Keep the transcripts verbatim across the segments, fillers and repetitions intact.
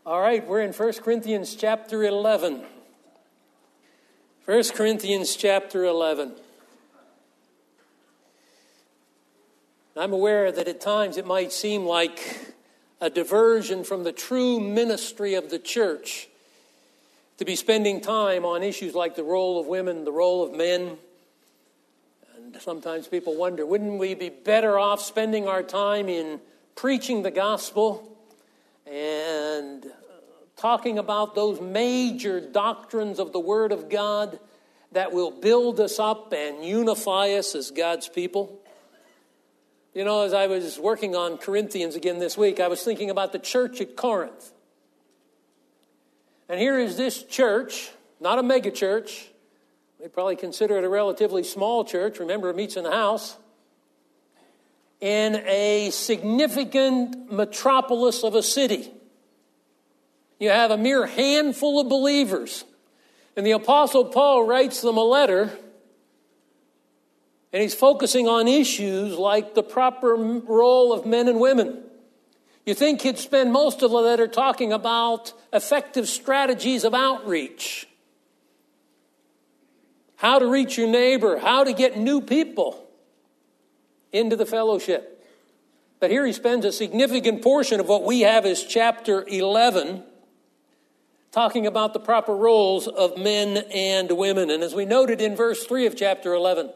All right, we're in First Corinthians chapter eleven. First Corinthians chapter eleven. I'm aware that at times it might seem like a diversion from the true ministry of the church to be spending time on issues like the role of women, the role of men. And sometimes people wonder, wouldn't we be better off spending our time in preaching the gospel and talking about those major doctrines of the Word of God that will build us up and unify us as God's people? You know, as I was working on Corinthians again this week, I was thinking about the church at Corinth. And here is this church, not a mega church. We'd probably consider it a relatively small church. Remember, it meets in a house. In a significant metropolis of a city. You have a mere handful of believers. And the Apostle Paul writes them a letter. And he's focusing on issues like the proper role of men and women. You think he'd spend most of the letter talking about effective strategies of outreach. How to reach your neighbor. How to get new people into the fellowship. But here he spends a significant portion of what we have as chapter eleven talking about the proper roles of men and women. And as we noted in verse three of chapter eleven,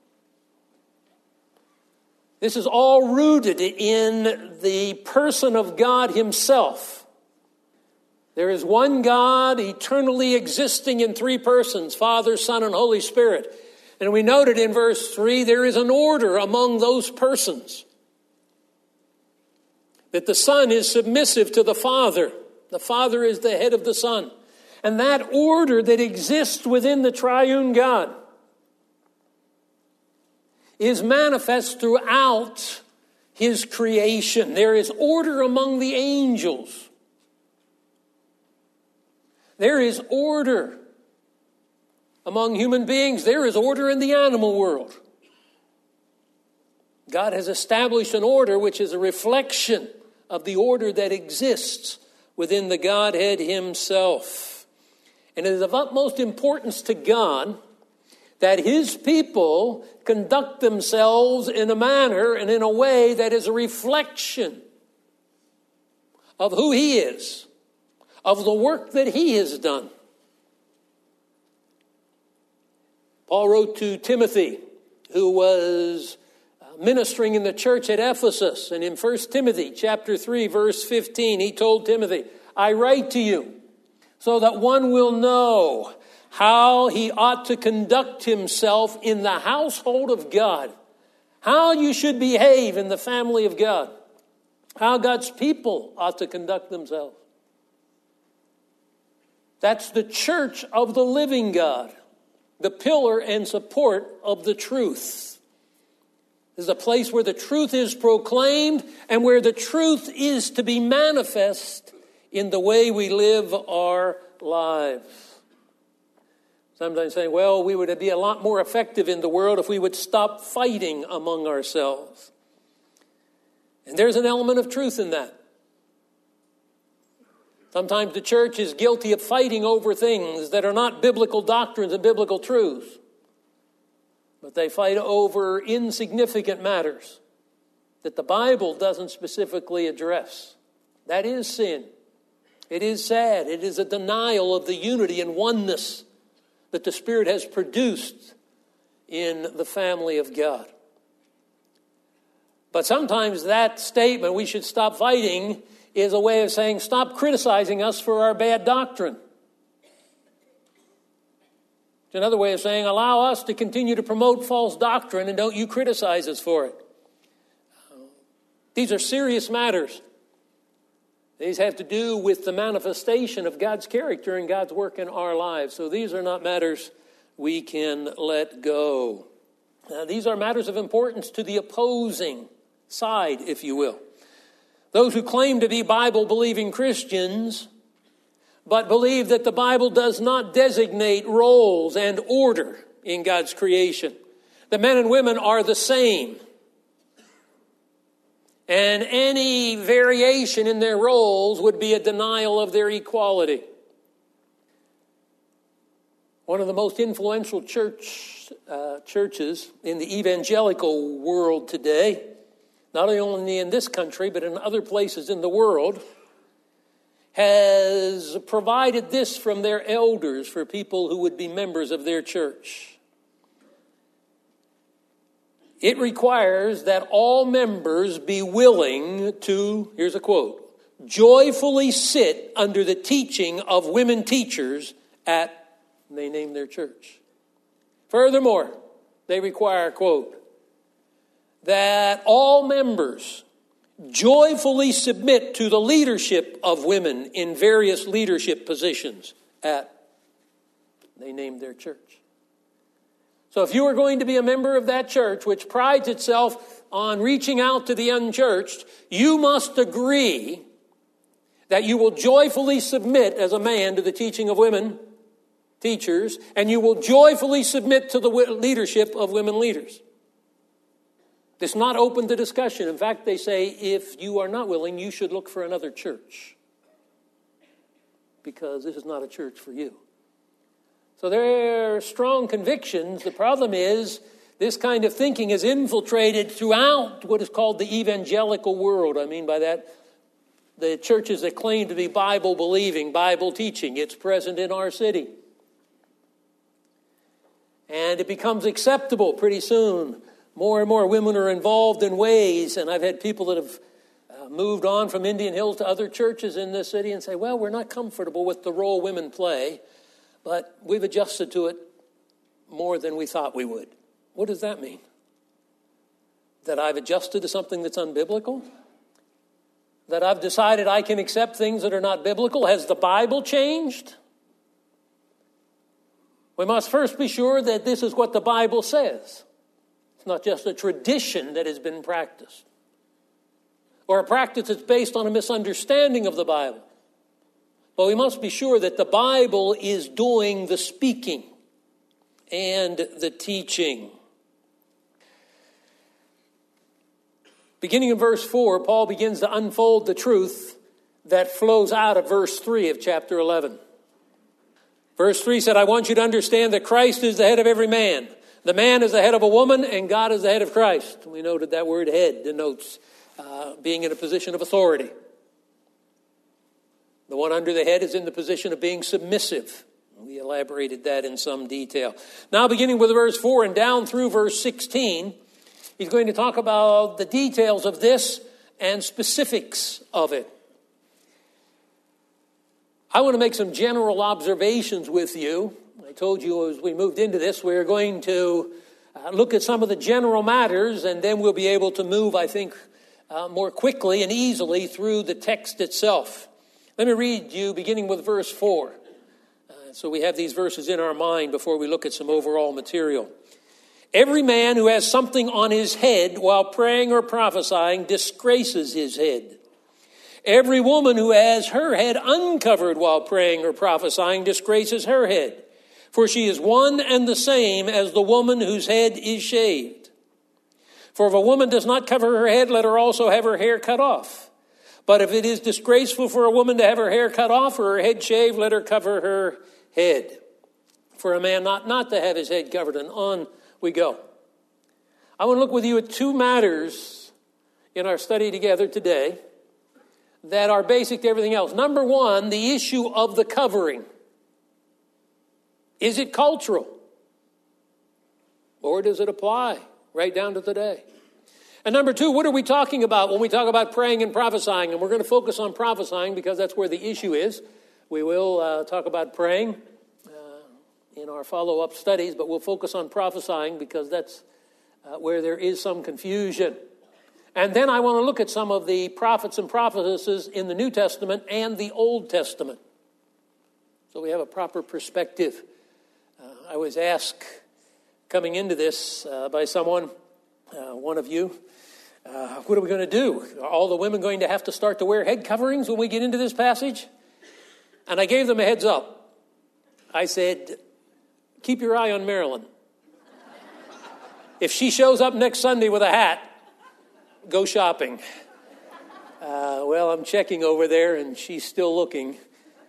this is all rooted in the person of God himself. There is one God eternally existing in three persons, Father, Son, and Holy Spirit. And we noted in verse three, there is an order among those persons. That the Son is submissive to the Father. The Father is the head of the Son. And that order that exists within the triune God is manifest throughout his creation. There is order among the angels. There is order among human beings. There is order in the animal world. God has established an order which is a reflection of the order that exists within the Godhead himself. And it is of utmost importance to God that his people conduct themselves in a manner and in a way that is a reflection of who he is, of the work that he has done. Paul wrote to Timothy, who was ministering in the church at Ephesus. And in First Timothy chapter three, verse fifteen, he told Timothy, I write to you so that one will know how he ought to conduct himself in the household of God. How you should behave in the family of God. How God's people ought to conduct themselves. That's the church of the living God. The pillar and support of the truth. This is a place where the truth is proclaimed and where the truth is to be manifest in the way we live our lives. Sometimes saying, well, we would be a lot more effective in the world if we would stop fighting among ourselves. And there's an element of truth in that. Sometimes the church is guilty of fighting over things that are not biblical doctrines and biblical truths. But they fight over insignificant matters that the Bible doesn't specifically address. That is sin. It is sad. It is a denial of the unity and oneness that the Spirit has produced in the family of God. But sometimes that statement, we should stop fighting, is a way of saying, stop criticizing us for our bad doctrine. It's another way of saying, allow us to continue to promote false doctrine and don't you criticize us for it. These are serious matters. These have to do with the manifestation of God's character and God's work in our lives. So these are not matters we can let go. Now, these are matters of importance to the opposing side, if you will. Those who claim to be Bible-believing Christians, but believe that the Bible does not designate roles and order in God's creation. The men and women are the same. And any variation in their roles would be a denial of their equality. One of the most influential church uh, churches in the evangelical world today, not only in this country, but in other places in the world, has provided this from their elders for people who would be members of their church. It requires that all members be willing to, here's a quote, joyfully sit under the teaching of women teachers at, they name their church. Furthermore, they require, quote, that all members joyfully submit to the leadership of women in various leadership positions at, they name their church. So if you are going to be a member of that church, which prides itself on reaching out to the unchurched, you must agree that you will joyfully submit as a man to the teaching of women teachers, and you will joyfully submit to the leadership of women leaders. It's not open to discussion. In fact, they say if you are not willing, you should look for another church, because this is not a church for you. So there are strong convictions. The problem is this kind of thinking is infiltrated throughout what is called the evangelical world. I mean by that, the churches that claim to be Bible-believing, Bible-teaching. It's present in our city. And it becomes acceptable pretty soon. More and more women are involved in ways, and I've had people that have uh, moved on from Indian Hills to other churches in this city and say, well, we're not comfortable with the role women play, but we've adjusted to it more than we thought we would. What does that mean? That I've adjusted to something that's unbiblical? That I've decided I can accept things that are not biblical? Has the Bible changed? We must first be sure that this is what the Bible says. It's not just a tradition that has been practiced, or a practice that's based on a misunderstanding of the Bible. But we must be sure that the Bible is doing the speaking and the teaching. Beginning in verse four, Paul begins to unfold the truth that flows out of verse three of chapter eleven. Verse three said, I want you to understand that Christ is the head of every man. The man is the head of a woman, and God is the head of Christ. We noted that word head denotes uh, being in a position of authority. The one under the head is in the position of being submissive. We elaborated that in some detail. Now, beginning with verse four and down through verse sixteen, he's going to talk about the details of this and specifics of it. I want to make some general observations with you. I told you as we moved into this, we're going to uh, look at some of the general matters, and then we'll be able to move, I think, uh, more quickly and easily through the text itself. Let me read you beginning with verse four. Uh, so we have these verses in our mind before we look at some overall material. Every man who has something on his head while praying or prophesying disgraces his head. Every woman who has her head uncovered while praying or prophesying disgraces her head. For she is one and the same as the woman whose head is shaved. For if a woman does not cover her head, let her also have her hair cut off. But if it is disgraceful for a woman to have her hair cut off or her head shaved, let her cover her head. For a man not, not to have his head covered. And on we go. I want to look with you at two matters in our study together today that are basic to everything else. Number one, the issue of the covering. Is it cultural? Or does it apply right down to today? And number two, what are we talking about when we talk about praying and prophesying? And we're going to focus on prophesying because that's where the issue is. We will uh, talk about praying uh, in our follow-up studies, but we'll focus on prophesying because that's uh, where there is some confusion. And then I want to look at some of the prophets and prophetesses in the New Testament and the Old Testament, so we have a proper perspective. Uh, I was asked coming into this uh, by someone, uh, one of you, Uh, what are we going to do? Are all the women going to have to start to wear head coverings when we get into this passage? And I gave them a heads up. I said, keep your eye on Marilyn. If she shows up next Sunday with a hat, go shopping. well, I'm checking over there and she's still looking.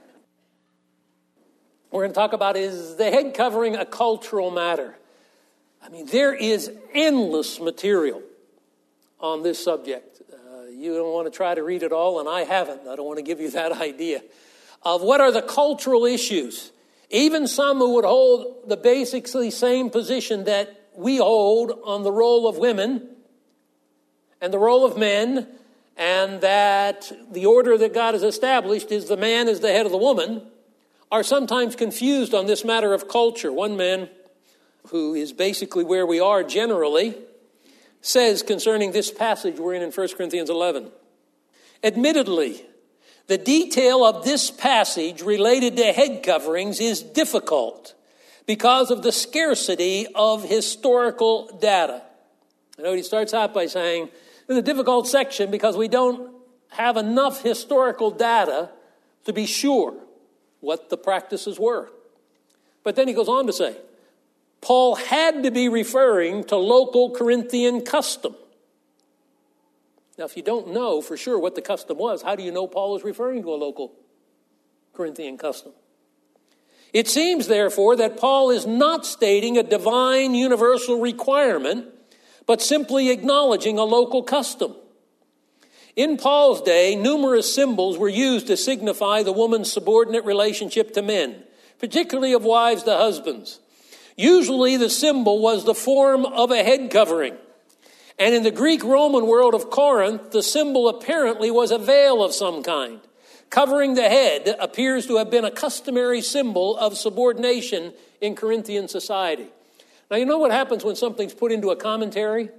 We're going to talk about, is the head covering a cultural matter? I mean, there is endless material on this subject. Uh, you don't want to try to read it all, and I haven't. I don't want to give you that idea of what are the cultural issues. Even some who would hold the basically same position that we hold on the role of women and the role of men, and that the order that God has established is the man is the head of the woman, are sometimes confused on this matter of culture. One man, who is basically where we are generally, says concerning this passage we're in in First Corinthians eleven, admittedly, the detail of this passage related to head coverings is difficult because of the scarcity of historical data. You know, he starts out by saying, it's a difficult section because we don't have enough historical data to be sure what the practices were. But then he goes on to say, Paul had to be referring to local Corinthian custom. Now, if you don't know for sure what the custom was, how do you know Paul is referring to a local Corinthian custom? It seems, therefore, that Paul is not stating a divine universal requirement, but simply acknowledging a local custom. In Paul's day, numerous symbols were used to signify the woman's subordinate relationship to men, particularly of wives to husbands. Usually the symbol was the form of a head covering. And in the Greek-Roman world of Corinth, the symbol apparently was a veil of some kind. Covering the head appears to have been a customary symbol of subordination in Corinthian society. Now, you know what happens when something's put into a commentary?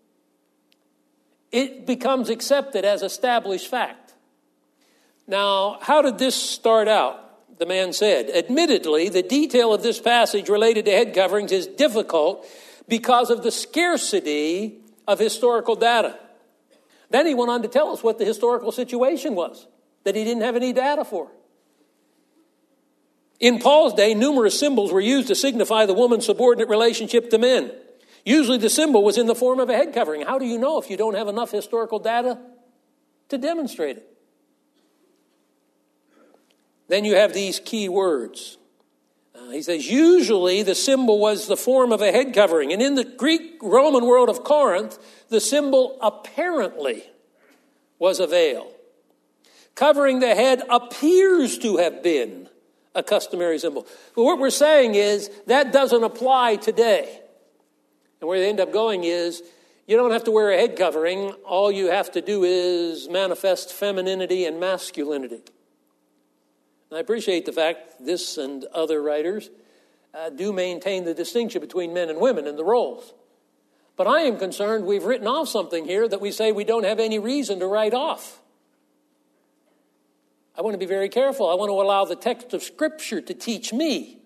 It becomes accepted as established fact. Now, how did this start out? The man said, admittedly, the detail of this passage related to head coverings is difficult because of the scarcity of historical data. Then he went on to tell us what the historical situation was that he didn't have any data for. In Paul's day, numerous symbols were used to signify the woman's subordinate relationship to men. Usually the symbol was in the form of a head covering. How do you know if you don't have enough historical data to demonstrate it? Then you have these key words. Uh, he says, usually the symbol was the form of a head covering. And in the Greek-Roman world of Corinth, the symbol apparently was a veil. Covering the head appears to have been a customary symbol. But what we're saying is that doesn't apply today. And where they end up going is you don't have to wear a head covering. All you have to do is manifest femininity and masculinity. And I appreciate the fact this and other writers uh, do maintain the distinction between men and women in the roles. But I am concerned we've written off something here that we say we don't have any reason to write off. I want to be very careful. I want to allow the text of Scripture to teach me.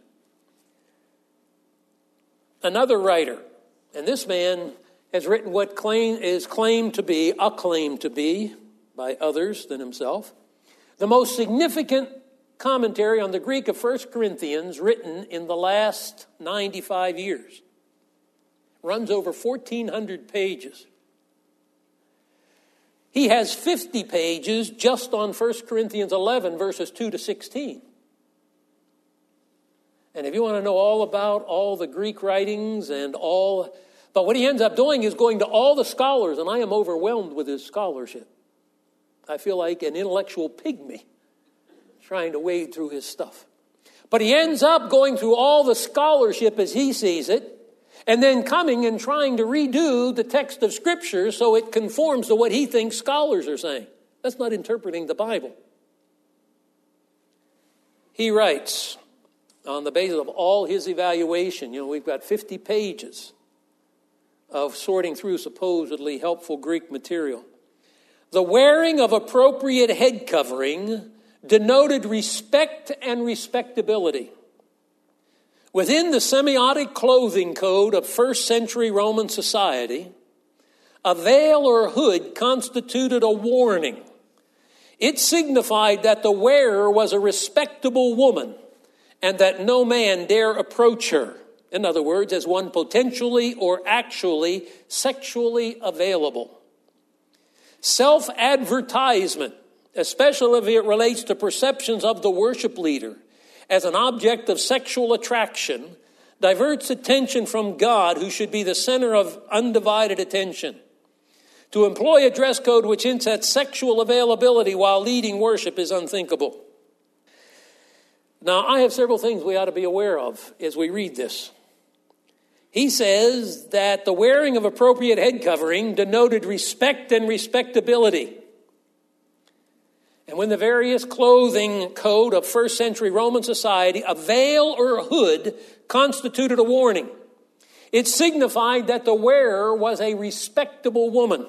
Another writer, and this man has written what claim, is claimed to be, acclaimed to be, by others than himself, the most significant commentary on the Greek of First Corinthians written in the last ninety-five years. Runs over fourteen hundred pages. He has fifty pages just on First Corinthians eleven, verses two to sixteen. And if you want to know all about all the Greek writings and all... But what he ends up doing is going to all the scholars, and I am overwhelmed with his scholarship. I feel like an intellectual pygmy trying to wade through his stuff. But he ends up going through all the scholarship as he sees it, and then coming and trying to redo the text of Scripture so it conforms to what he thinks scholars are saying. That's not interpreting the Bible. He writes, on the basis of all his evaluation, you know, we've got fifty pages of sorting through supposedly helpful Greek material. The wearing of appropriate head covering denoted respect and respectability. Within the semiotic clothing code of first century Roman society, a veil or hood constituted a warning. It signified that the wearer was a respectable woman and that no man dare approach her. In other words, as one potentially or actually sexually available. Self-advertisement especially if it relates to perceptions of the worship leader as an object of sexual attraction, diverts attention from God, who should be the center of undivided attention. To employ a dress code which hints at sexual availability while leading worship is unthinkable. Now, I have several things we ought to be aware of as we read this. He says that the wearing of appropriate head covering denoted respect and respectability. And when the various clothing code of first century Roman society, a veil or a hood constituted a warning. It signified that the wearer was a respectable woman.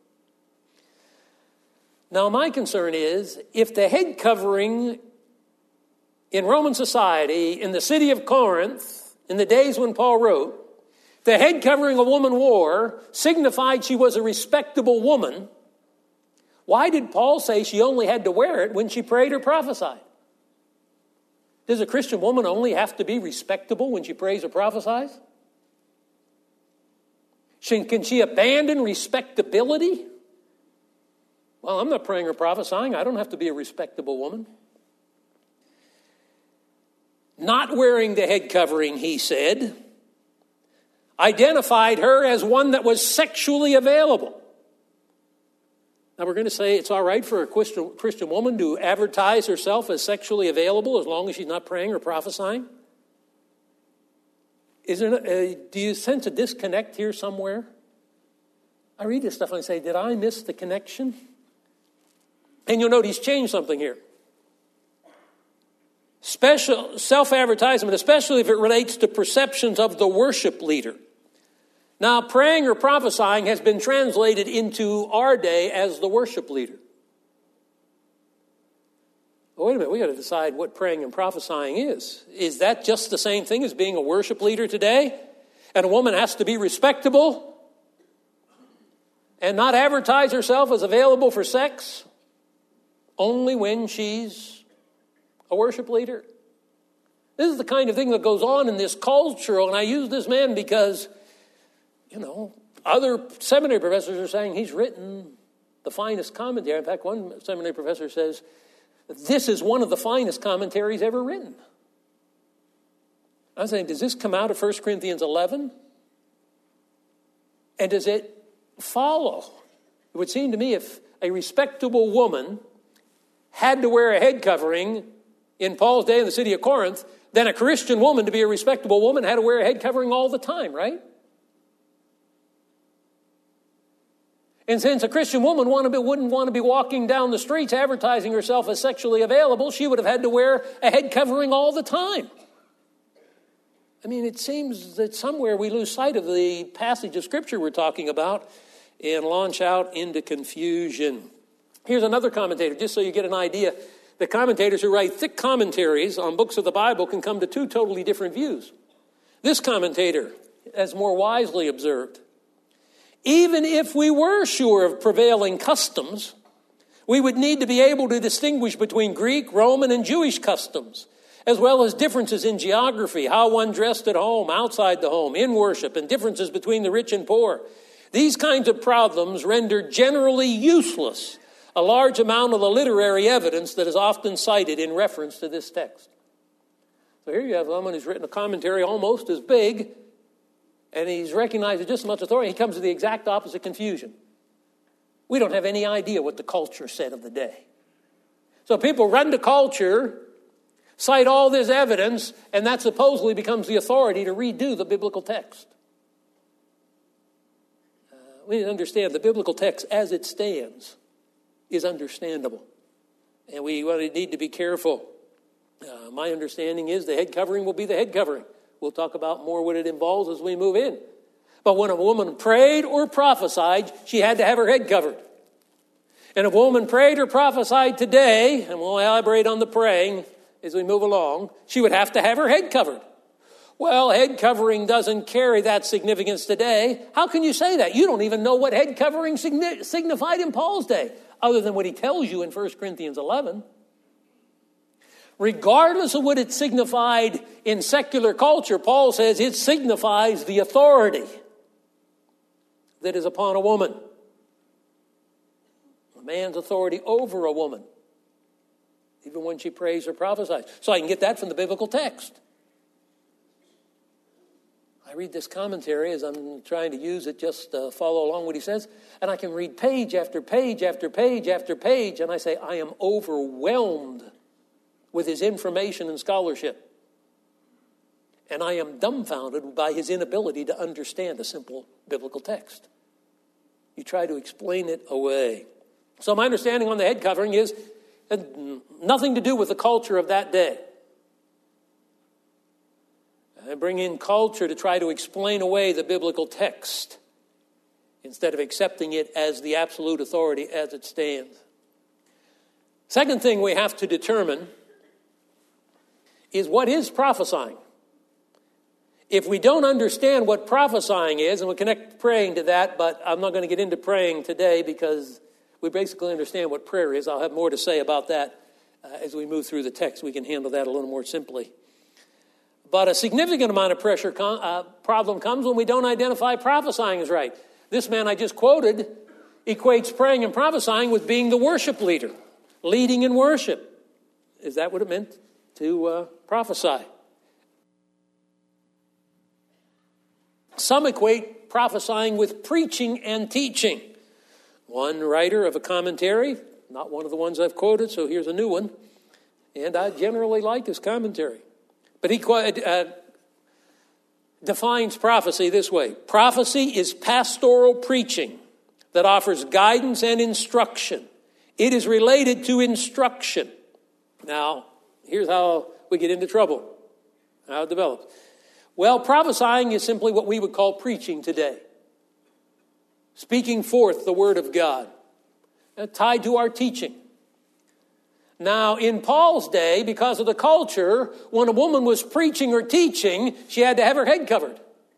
Now, my concern is, if the head covering in Roman society, in the city of Corinth, in the days when Paul wrote, the head covering a woman wore signified she was a respectable woman, why did Paul say she only had to wear it when she prayed or prophesied? Does a Christian woman only have to be respectable when she prays or prophesies? Can she abandon respectability? Well, I'm not praying or prophesying. I don't have to be a respectable woman. Not wearing the head covering, he said, identified her as one that was sexually available. Now, we're going to say it's all right for a Christian, Christian woman to advertise herself as sexually available as long as she's not praying or prophesying. Is there, uh, do you sense a disconnect here somewhere? I read this stuff and I say, did I miss the connection? And you'll note he's changed something here. Special self-advertisement, especially if it relates to perceptions of the worship leader. Now, praying or prophesying has been translated into our day as the worship leader. Well, wait a minute, we got to decide what praying and prophesying is. Is that just the same thing as being a worship leader today? And a woman has to be respectable and not advertise herself as available for sex only when she's a worship leader? This is the kind of thing that goes on in this culture, and I use this man because, you know, other seminary professors are saying he's written the finest commentary. In fact, one seminary professor says, this is one of the finest commentaries ever written. I'm saying, does this come out of First Corinthians eleven? And does it follow? It would seem to me if a respectable woman had to wear a head covering in Paul's day in the city of Corinth, then a Christian woman, to be a respectable woman, had to wear a head covering all the time, right? And since a Christian woman wouldn't want to be walking down the streets advertising herself as sexually available, she would have had to wear a head covering all the time. I mean, it seems that somewhere we lose sight of the passage of Scripture we're talking about and launch out into confusion. Here's another commentator, just so you get an idea. The commentators who write thick commentaries on books of the Bible can come to two totally different views. This commentator has more wisely observed, even if we were sure of prevailing customs, we would need to be able to distinguish between Greek, Roman, and Jewish customs, as well as differences in geography, how one dressed at home, outside the home, in worship, and differences between the rich and poor. These kinds of problems render generally useless a large amount of the literary evidence that is often cited in reference to this text. So here you have someone who's written a commentary almost as big, and he's recognized with just as much authority. He comes to the exact opposite confusion. We don't have any idea what the culture said of the day. So people run to culture, cite all this evidence, and that supposedly becomes the authority to redo the biblical text. Uh, we need to understand the biblical text as it stands is understandable. And we need to be careful. Uh, my understanding is the head covering will be the head covering. We'll talk about more what it involves as we move in. But when a woman prayed or prophesied, she had to have her head covered. And if a woman prayed or prophesied today, and we'll elaborate on the praying as we move along, she would have to have her head covered. Well, head covering doesn't carry that significance today. How can you say that? You don't even know what head covering signified in Paul's day, other than what he tells you in First Corinthians eleven. Regardless of what it signified in secular culture, Paul says it signifies the authority that is upon a woman. A man's authority over a woman. even when she prays or prophesies. So I can get that from the biblical text. I read this commentary as I'm trying to use it, just uh, follow along what he says, and I can read page after page after page after page, and I say, I am overwhelmed with his information and scholarship. And I am dumbfounded by his inability to understand a simple biblical text. You try to explain it away. So my understanding on the head covering is it had nothing to do with the culture of that day. I bring in culture to try to explain away the biblical text instead of accepting it as the absolute authority as it stands. Second thing we have to determine is what is prophesying. If we don't understand what prophesying is, and we'll connect praying to that, but I'm not going to get into praying today because we basically understand what prayer is. I'll have more to say about that uh, as we move through the text. We can handle that a little more simply. But a significant amount of pressure com- uh, problem comes when we don't identify prophesying as right. This man I just quoted equates praying and prophesying with being the worship leader, leading in worship. Is that what it meant to uh, prophesy? Some equate prophesying with preaching and teaching. One writer of a commentary, not one of the ones I've quoted, so here's a new one, and I generally like his commentary. But he uh, defines prophecy this way. Prophecy is pastoral preaching that offers guidance and instruction. It is related to instruction. Now, here's how we get into trouble, how it develops. Well, prophesying is simply what we would call preaching today. Speaking forth the word of God, uh, tied to our teaching. Now, in Paul's day, because of the culture, when a woman was preaching or teaching, she had to have her head covered.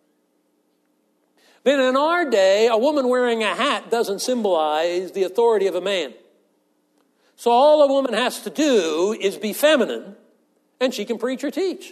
Then in our day, a woman wearing a hat doesn't symbolize the authority of a man. So all a woman has to do is be feminine, and she can preach or teach.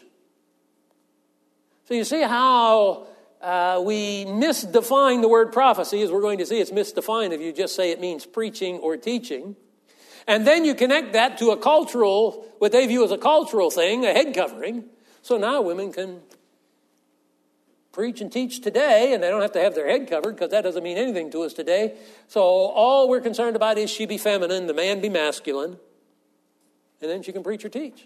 So you see how uh, we misdefine the word prophecy, as we're going to see. It's misdefined if you just say it means preaching or teaching. And then you connect that to a cultural, what they view as a cultural thing, a head covering. So now women can preach and teach today, and they don't have to have their head covered, because that doesn't mean anything to us today. So all we're concerned about is she be feminine, the man be masculine, and then she can preach or teach.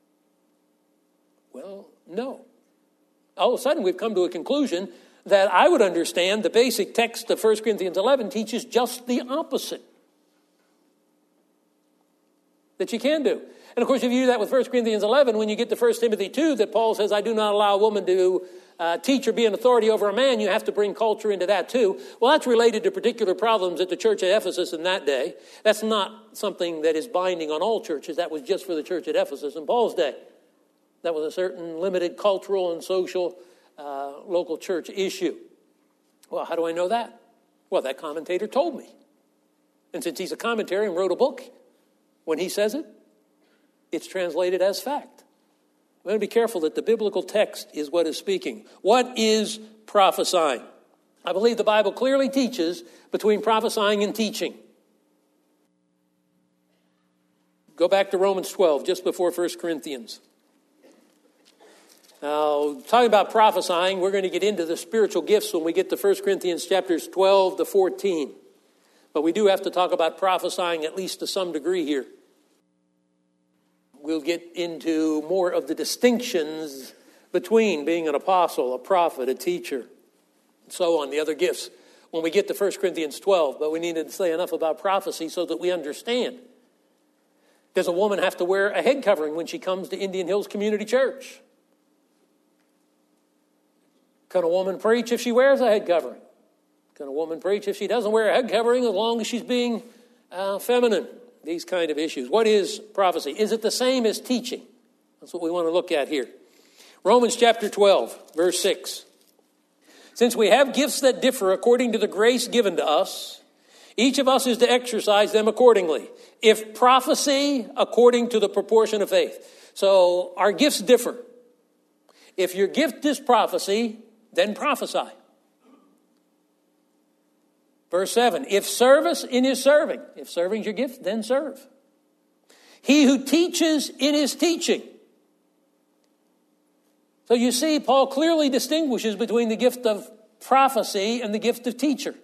Well, no. All of a sudden we've come to a conclusion that I would understand the basic text of First Corinthians eleven teaches just the opposite. That you can do. And of course, if you do that with First Corinthians eleven, when you get to First Timothy two, that Paul says, I do not allow a woman to uh, teach or be an authority over a man, you have to bring culture into that too. Well, that's related to particular problems at the church at Ephesus in that day. That's not something that is binding on all churches. That was just for the church at Ephesus in Paul's day. That was a certain limited cultural and social uh, local church issue. Well, how do I know that? Well, that commentator told me. And since he's a commentary and wrote a book, when he says it, it's translated as fact. We're going to be careful that the biblical text is what is speaking. What is prophesying? I believe the Bible clearly teaches between prophesying and teaching. Go back to Romans twelve, just before First Corinthians. Now, talking about prophesying, we're going to get into the spiritual gifts when we get to First Corinthians chapters twelve to fourteen. But we do have to talk about prophesying at least to some degree here. We'll get into more of the distinctions between being an apostle, a prophet, a teacher, and so on, the other gifts, when we get to First Corinthians twelve. But we need to say enough about prophecy so that we understand. Does a woman have to wear a head covering when she comes to Indian Hills Community Church? Can a woman preach if she wears a head covering? Can a woman preach if she doesn't wear a head covering, as long as she's being uh, feminine? These kind of issues. What is prophecy? Is it the same as teaching? That's what we want to look at here. Romans chapter twelve, verse six. Since we have gifts that differ according to the grace given to us, each of us is to exercise them accordingly. If prophecy, according to the proportion of faith. So our gifts differ. If your gift is prophecy, then prophesy. Verse seven, if service in his serving. If serving is your gift, then serve. He who teaches in his teaching. So you see, Paul clearly distinguishes between the gift of prophecy and the gift of teacher.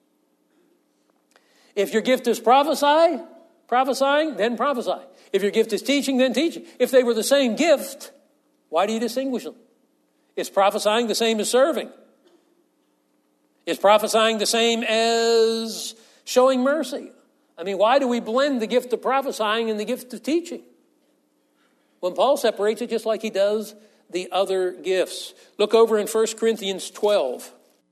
If your gift is prophesy, prophesying, then prophesy. If your gift is teaching, then teaching. If they were the same gift, why do you distinguish them? Is prophesying the same as serving? Is prophesying the same as showing mercy? I mean, why do we blend the gift of prophesying and the gift of teaching? When Paul separates it just like he does the other gifts. Look over in First Corinthians twelve.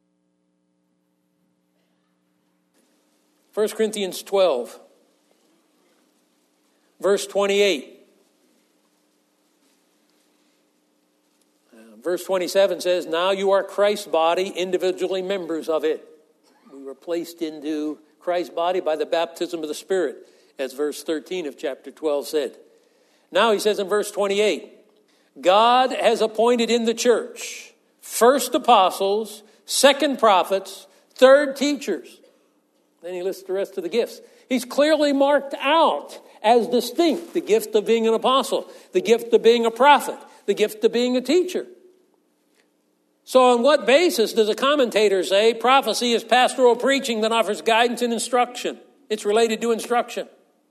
First Corinthians twelve, verse twenty-eight. Uh, verse twenty-seven says, now you are Christ's body, individually members of it. We were placed into Christ's body by the baptism of the Spirit, as verse thirteen of chapter twelve said. Now he says in verse twenty-eight, God has appointed in the church first apostles, second prophets, third teachers. Then he lists the rest of the gifts. He's clearly marked out as distinct the gift of being an apostle, the gift of being a prophet, the gift of being a teacher. So on what basis does a commentator say prophecy is pastoral preaching that offers guidance and instruction? It's related to instruction.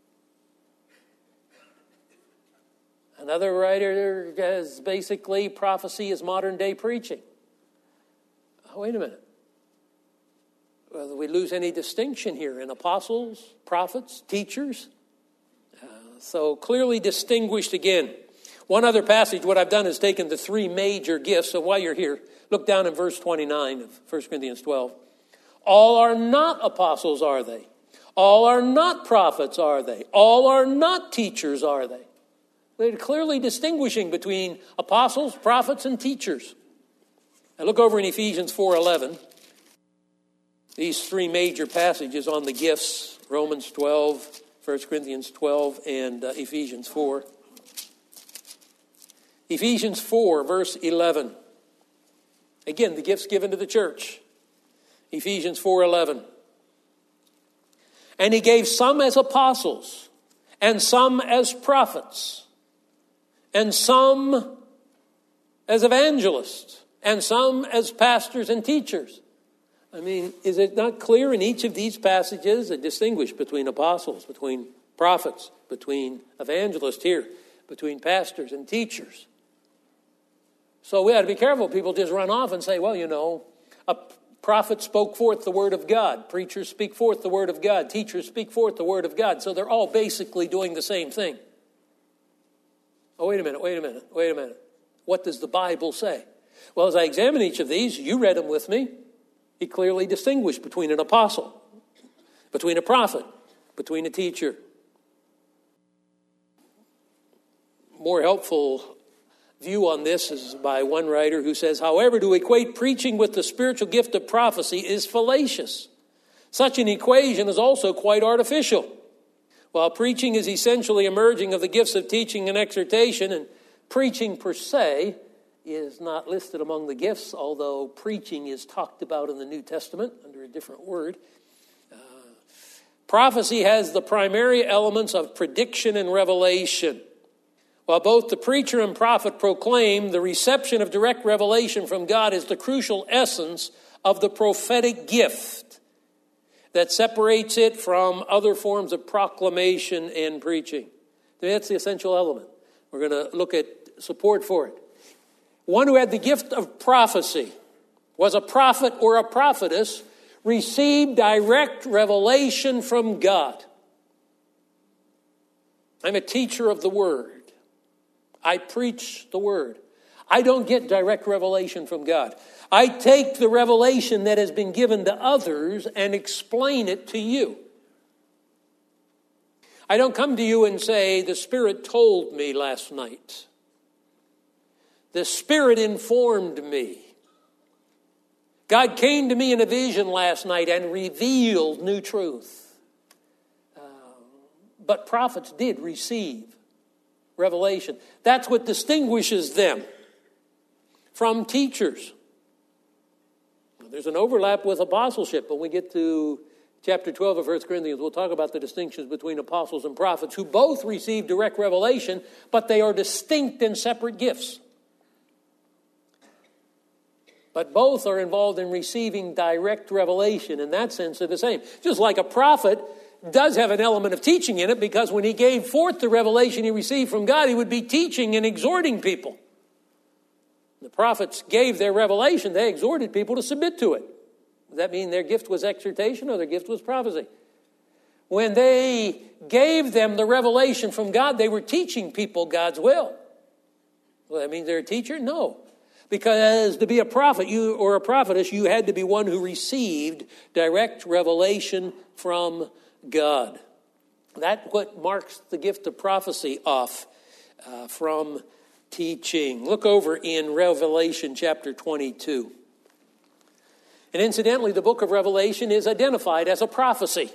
Another writer says basically prophecy is modern day preaching. Oh, wait a minute. Well, we lose any distinction here in apostles, prophets, teachers. Uh, so clearly distinguished again. One other passage, what I've done is taken the three major gifts. So while you're here, look down in verse twenty-nine of First Corinthians twelve. All are not apostles, are they? All are not prophets, are they? All are not teachers, are they? They're clearly distinguishing between apostles, prophets, and teachers. Now look over in Ephesians four eleven. These three major passages on the gifts, Romans twelve, First Corinthians twelve, and uh, Ephesians four. Ephesians four, verse eleven. Again, the gifts given to the church. Ephesians four eleven. And he gave some as apostles, and some as prophets, and some as evangelists, and some as pastors and teachers. I mean, is it not clear in each of these passages that distinguish between apostles, between prophets, between evangelists here, between pastors and teachers? So we ought to be careful. People just run off and say, well, you know, a prophet spoke forth the word of God. Preachers speak forth the word of God. Teachers speak forth the word of God. So they're all basically doing the same thing. Oh, wait a minute, wait a minute, wait a minute. What does the Bible say? Well, as I examine each of these, you read them with me. He clearly distinguished between an apostle, between a prophet, between a teacher. More helpful view on this is by one writer who says, however, to equate preaching with the spiritual gift of prophecy is fallacious. Such an equation is also quite artificial. While preaching is essentially a merging of the gifts of teaching and exhortation, and preaching per se is not listed among the gifts, although preaching is talked about in the New Testament under a different word. Uh, prophecy has the primary elements of prediction and revelation. While both the preacher and prophet proclaim, the reception of direct revelation from God is the crucial essence of the prophetic gift that separates it from other forms of proclamation and preaching. That's the essential element. We're going to look at support for it. One who had the gift of prophecy, was a prophet or a prophetess, received direct revelation from God. I'm a teacher of the word. I preach the word. I don't get direct revelation from God. I take the revelation that has been given to others and explain it to you. I don't come to you and say, the Spirit told me last night. The Spirit informed me. God came to me in a vision last night and revealed new truth. Uh, but prophets did receive revelation. That's what distinguishes them from teachers. There's an overlap with apostleship when we get to chapter twelve of First Corinthians, we'll talk about the distinctions between apostles and prophets who both receive direct revelation, but they are distinct and separate gifts. But both are involved in receiving direct revelation. In that sense, they're the same. Just like a prophet does have an element of teaching in it, because when he gave forth the revelation he received from God, he would be teaching and exhorting people. The prophets gave their revelation. They exhorted people to submit to it. Does that mean their gift was exhortation or their gift was prophecy? When they gave them the revelation from God, they were teaching people God's will. Well, that means they're a teacher? No. Because to be a prophet you or a prophetess, you had to be one who received direct revelation from God. That's what marks the gift of prophecy off uh, from teaching. Look over in Revelation chapter twenty-two. And incidentally, the book of Revelation is identified as a prophecy.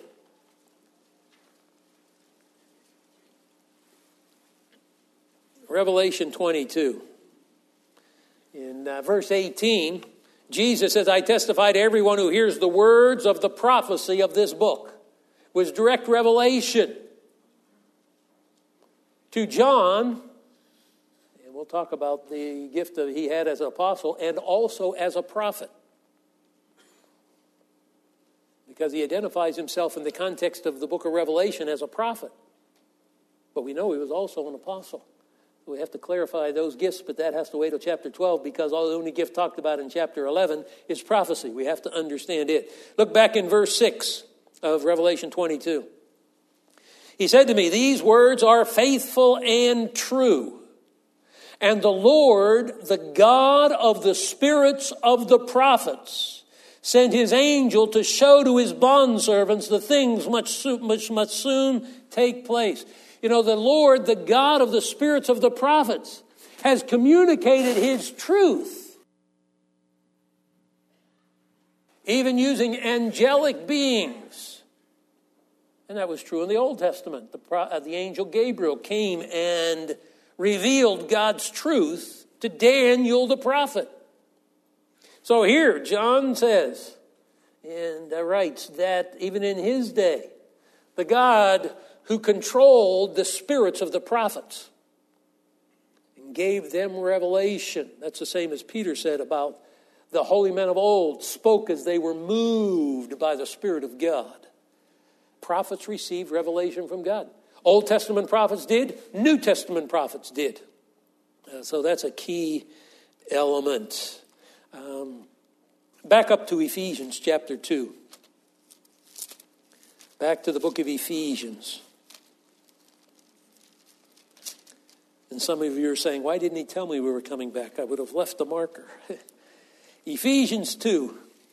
Revelation twenty-two. In uh, verse eighteen, Jesus says, I testify to everyone who hears the words of the prophecy of this book. It was direct revelation to John. And we'll talk about the gift that he had as an apostle and also as a prophet. Because he identifies himself in the context of the book of Revelation as a prophet. But we know he was also an apostle. We have to clarify those gifts, but that has to wait till chapter twelve, because all the only gift talked about in chapter eleven is prophecy. We have to understand it. Look back in verse six of Revelation twenty-two. He said to me, these words are faithful and true. And the Lord, the God of the spirits of the prophets, sent his angel to show to his bondservants the things which much must soon take place. You know, the Lord, the God of the spirits of the prophets, has communicated his truth, even using angelic beings. And that was true in the Old Testament. The, uh, the angel Gabriel came and revealed God's truth to Daniel the prophet. So here, John says, and uh, writes that even in his day, the God who controlled the spirits of the prophets and gave them revelation. That's the same as Peter said about the holy men of old, spoke as they were moved by the Spirit of God. Prophets received revelation from God. Old Testament prophets did. New Testament prophets did. Uh, so that's a key element. Um, back up to Ephesians chapter two. Back to the book of Ephesians. And some of you are saying, why didn't he tell me we were coming back? I would have left a marker. Ephesians two.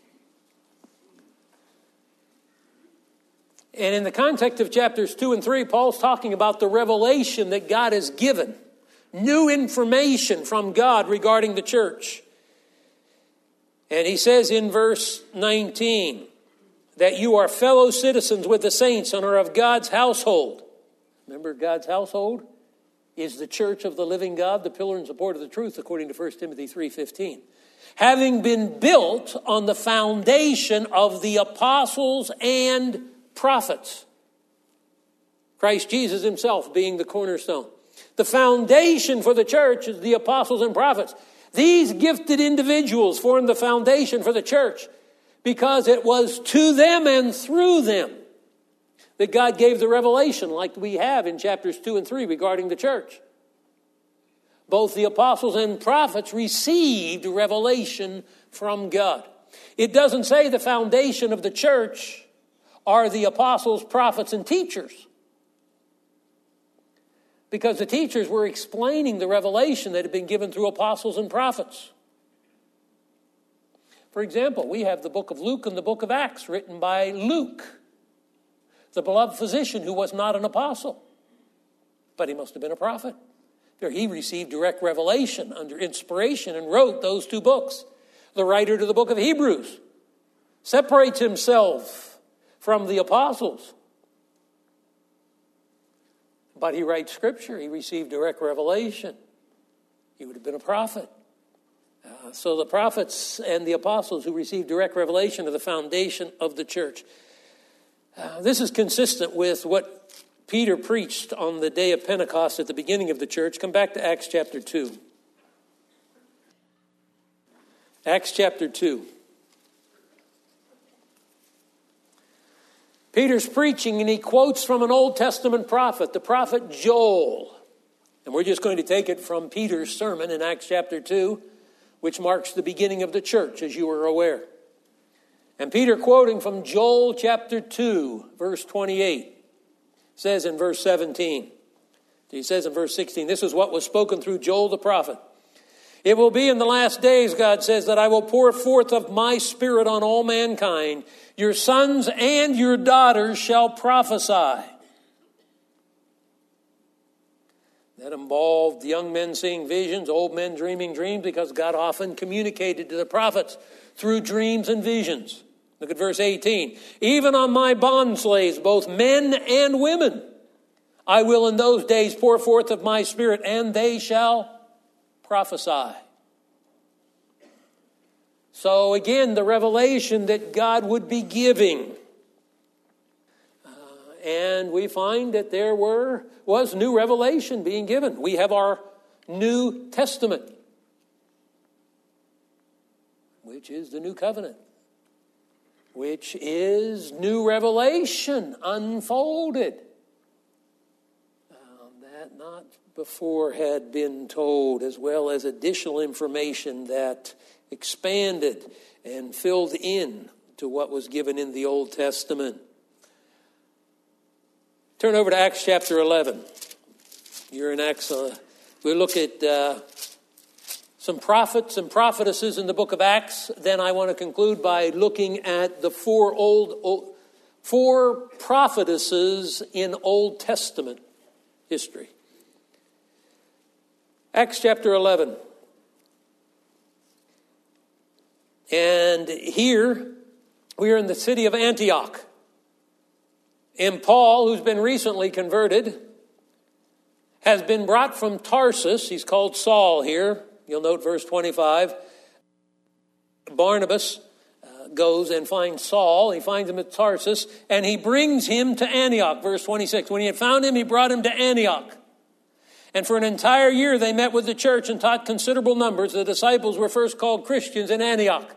And in the context of chapters two and three, Paul's talking about the revelation that God has given. New information from God regarding the church. And he says in verse nineteen that you are fellow citizens with the saints and are of God's household. Remember, God's household is the church of the living God, the pillar and support of the truth, according to First Timothy three fifteen. Having been built on the foundation of the apostles and prophets. Christ Jesus himself being the cornerstone. The foundation for the church is the apostles and prophets. These gifted individuals formed the foundation for the church because it was to them and through them that God gave the revelation like we have in chapters two and three regarding the church. Both the apostles and prophets received revelation from God. It doesn't say the foundation of the church are the apostles, prophets, and teachers. Because the teachers were explaining the revelation that had been given through apostles and prophets. For example, we have the book of Luke and the book of Acts written by Luke, the beloved physician who was not an apostle, but he must have been a prophet. There he received direct revelation under inspiration and wrote those two books. The writer to the book of Hebrews separates himself from the apostles, but he writes scripture. He received direct revelation. He would have been a prophet. Uh, so the prophets and the apostles who received direct revelation are the foundation of the church. Uh, this is consistent with what Peter preached on the day of Pentecost at the beginning of the church. Come back to Acts chapter two. Acts chapter two. Peter's preaching and he quotes from an Old Testament prophet, the prophet Joel. And we're just going to take it from Peter's sermon in Acts chapter two, which marks the beginning of the church, as you are aware. And Peter, quoting from Joel chapter two, verse twenty-eight, says in verse seventeen, he says in verse sixteen, this is what was spoken through Joel the prophet. It will be in the last days, God says, that I will pour forth of my spirit on all mankind. Your sons and your daughters shall prophesy. That involved young men seeing visions, old men dreaming dreams, because God often communicated to the prophets through dreams and visions. Look at verse eighteen. Even on my bondslaves, both men and women, I will in those days pour forth of my spirit, and they shall prophesy. So again, the revelation that God would be giving. Uh, and we find that there were was new revelation being given. We have our New Testament, which is the New Covenant, which is new revelation unfolded uh, that not before had been told, as well as additional information that expanded and filled in to what was given in the Old Testament. Turn over to Acts chapter eleven. You're in Acts. Uh, we look at uh, some prophets and prophetesses in the book of Acts. Then I want to conclude by looking at the four old, old four prophetesses in Old Testament history. Acts chapter eleven. And here we are in the city of Antioch. And Paul, who's been recently converted, has been brought from Tarsus. He's called Saul here. You'll note verse twenty-five. Barnabas uh, goes and finds Saul. He finds him at Tarsus, and he brings him to Antioch. Verse twenty-six. When he had found him, he brought him to Antioch. And for an entire year they met with the church and taught considerable numbers. The disciples were first called Christians in Antioch.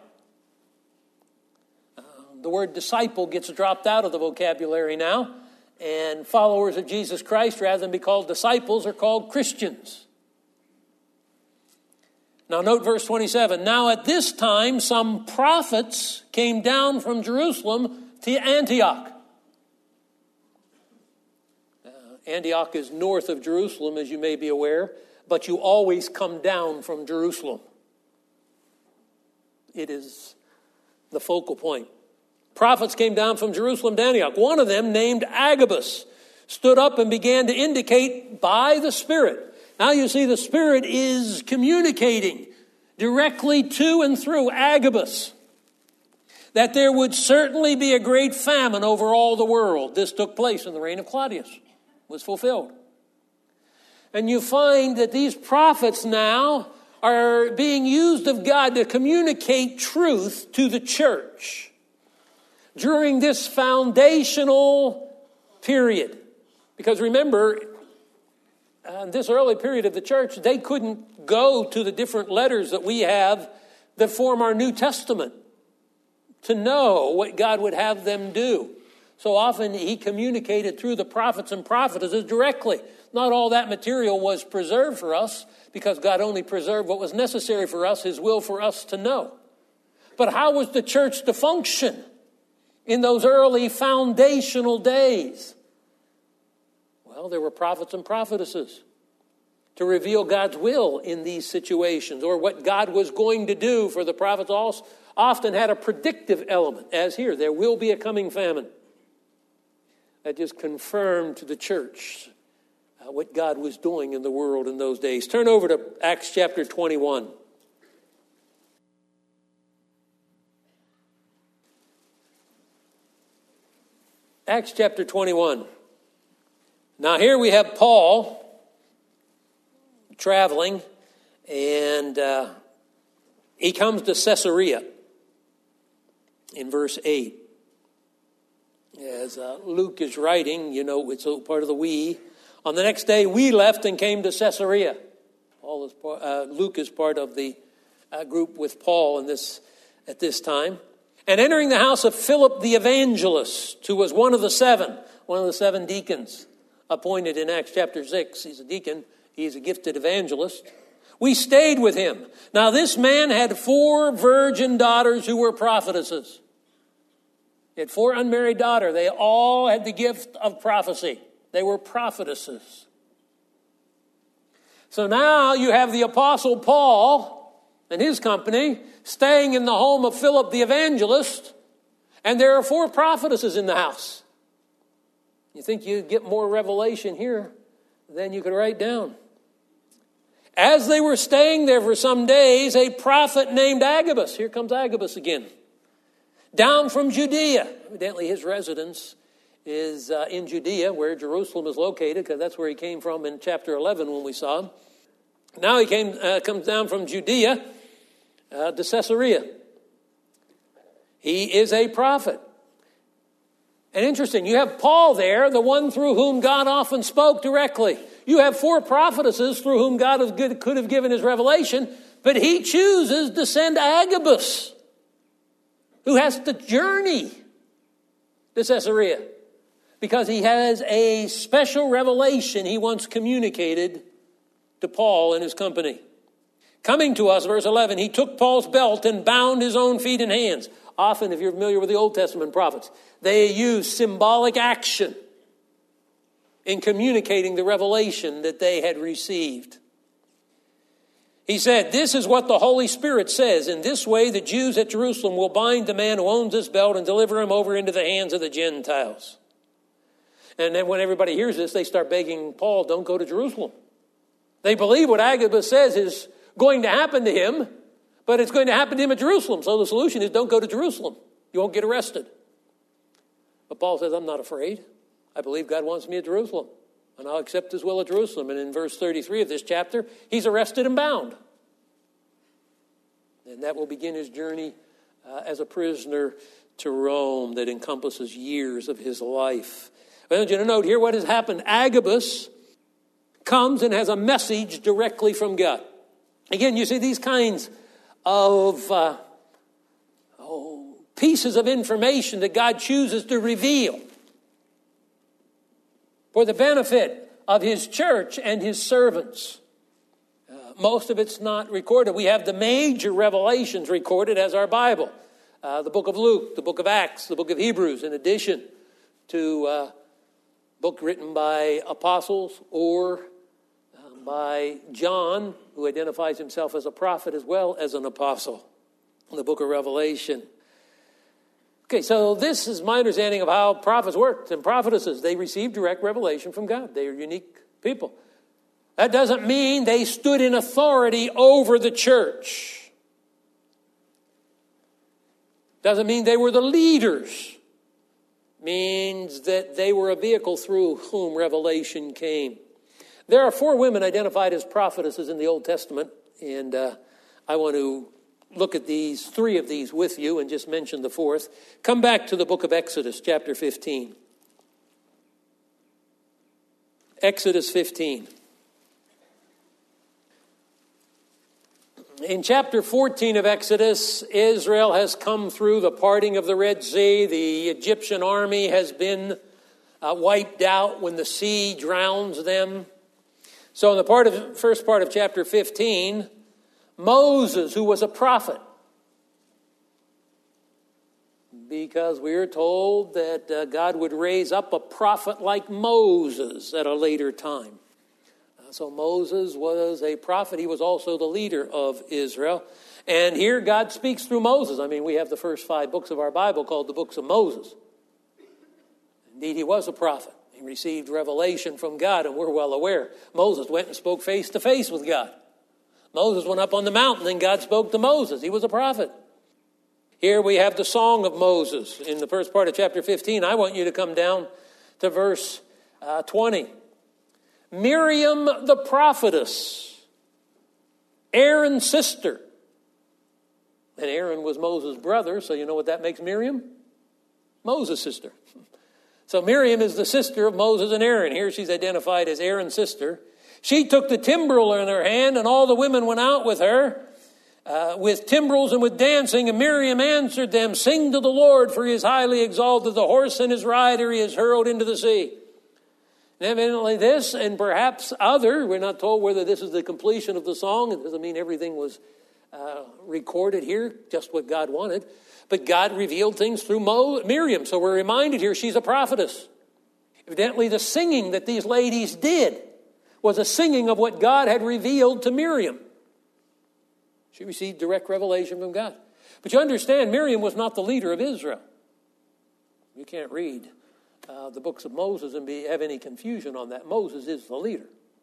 Uh, the word disciple gets dropped out of the vocabulary now. And followers of Jesus Christ, rather than be called disciples, are called Christians. Now note verse twenty-seven. Now at this time some prophets came down from Jerusalem to Antioch. Antioch is north of Jerusalem, as you may be aware, but you always come down from Jerusalem. It is the focal point. Prophets came down from Jerusalem to Antioch. One of them, named Agabus, stood up and began to indicate by the Spirit. Now you see the Spirit is communicating directly to and through Agabus that there would certainly be a great famine over all the world. This took place in the reign of Claudius. Was fulfilled. And you find that these prophets now are being used of God to communicate truth to the church during this foundational period. Because remember, in this early period of the church, they couldn't go to the different letters that we have that form our New Testament to know what God would have them do. So often he communicated through the prophets and prophetesses directly. Not all that material was preserved for us because God only preserved what was necessary for us, his will for us to know. But how was the church to function in those early foundational days? Well, there were prophets and prophetesses to reveal God's will in these situations, or what God was going to do. For the prophets also often had a predictive element, as here, there will be a coming famine. That just confirmed to the church uh, what God was doing in the world in those days. Turn over to Acts chapter twenty-one. Acts chapter twenty-one. Now here we have Paul traveling, and uh, he comes to Caesarea in verse eight. As uh, Luke is writing, you know, it's a part of the we. On the next day, we left and came to Caesarea. Paul is part, uh, Luke is part of the uh, group with Paul in this at this time. And entering the house of Philip the evangelist, who was one of the seven, one of the seven deacons appointed in Acts chapter six. He's a deacon. He's a gifted evangelist. We stayed with him. Now, this man had four virgin daughters who were prophetesses. He had four unmarried daughters. They all had the gift of prophecy. They were prophetesses. So now you have the Apostle Paul and his company staying in the home of Philip the evangelist, and there are four prophetesses in the house. You think you'd get more revelation here than you could write down. As they were staying there for some days, a prophet named Agabus, here comes Agabus again, down from Judea. Evidently his residence is uh, in Judea, where Jerusalem is located, because that's where he came from in chapter eleven when we saw him. Now he came uh, comes down from Judea uh, to Caesarea. He is a prophet. And interesting, you have Paul there, the one through whom God often spoke directly. You have four prophetesses through whom God could have given his revelation, but he chooses to send Agabus, who has to journey to Caesarea, because he has a special revelation he wants communicated to Paul and his company. Coming to us, verse eleven, he took Paul's belt and bound his own feet and hands. Often, if you're familiar with the Old Testament prophets, they use symbolic action in communicating the revelation that they had received. He said, this is what the Holy Spirit says. In this way, the Jews at Jerusalem will bind the man who owns this belt and deliver him over into the hands of the Gentiles. And then when everybody hears this, they start begging Paul, don't go to Jerusalem. They believe what Agabus says is going to happen to him, but it's going to happen to him at Jerusalem. So the solution is don't go to Jerusalem. You won't get arrested. But Paul says, I'm not afraid. I believe God wants me at Jerusalem, and I'll accept his will at Jerusalem. And in verse thirty-three of this chapter, he's arrested and bound. And that will begin his journey uh, as a prisoner to Rome that encompasses years of his life. I want you to note here what has happened. Agabus comes and has a message directly from God. Again, you see these kinds of uh, oh, pieces of information that God chooses to reveal for the benefit of his church and his servants. Uh, most of it's not recorded. We have the major revelations recorded as our Bible. Uh, the book of Luke, the book of Acts, the book of Hebrews, in addition to a uh, book written by apostles or uh, by John, who identifies himself as a prophet as well as an apostle, in the book of Revelation. Okay, so this is my understanding of how prophets worked and prophetesses. They received direct revelation from God. They are unique people. That doesn't mean they stood in authority over the church. Doesn't mean they were the leaders. Means that they were a vehicle through whom revelation came. There are four women identified as prophetesses in the Old Testament, and uh, I want to look at these, three of these with you and just mention the fourth. Come back to the book of Exodus, chapter fifteen. Exodus fifteen. In chapter fourteen of Exodus, Israel has come through the parting of the Red Sea. The Egyptian army has been uh, wiped out when the sea drowns them. So in the part of, first part of chapter fifteen, Moses, who was a prophet, because we are told that uh, God would raise up a prophet like Moses at a later time. Uh, so Moses was a prophet. He was also the leader of Israel. And here God speaks through Moses. I mean, we have the first five books of our Bible called the books of Moses. Indeed, he was a prophet. He received revelation from God, and we're well aware. Moses went and spoke face to face with God. Moses went up on the mountain, and God spoke to Moses. He was a prophet. Here we have the song of Moses in the first part of chapter fifteen. I want you to come down to verse uh, twenty. Miriam the prophetess, Aaron's sister. And Aaron was Moses' brother, so you know what that makes Miriam? Moses' sister. So Miriam is the sister of Moses and Aaron. Here she's identified as Aaron's sister. She took the timbrel in her hand, and all the women went out with her uh, with timbrels and with dancing. And Miriam answered them, "Sing to the Lord, for he is highly exalted. The horse and his rider he has hurled into the sea." And evidently this, and perhaps other, we're not told whether this is the completion of the song. It doesn't mean everything was uh, recorded here, just what God wanted. But God revealed things through Mo- Miriam. So we're reminded here she's a prophetess. Evidently the singing that these ladies did was a singing of what God had revealed to Miriam. She received direct revelation from God. But you understand, Miriam was not the leader of Israel. You can't read uh, the books of Moses and be, have any confusion on that. Moses is the leader.